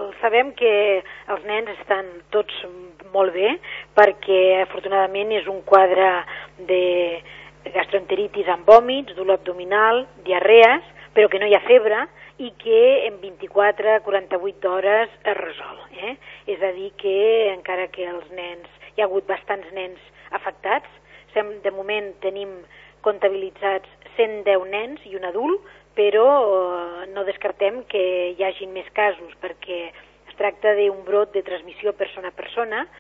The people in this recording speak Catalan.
sabem que els nens estan tots molt bé perquè afortunadament és un quadre de gastroenteritis amb vòmits, dolor abdominal, diarrees, però que no hi ha febre i que en 24-48 hores es resol. És a dir que encara que els nens, hi ha hagut bastants nens afectats, de moment tenim comptabilitzats 110 nens i un adult, però no descartem que hi hagin més casos perquè es tracta d'un brot de transmissió persona a persona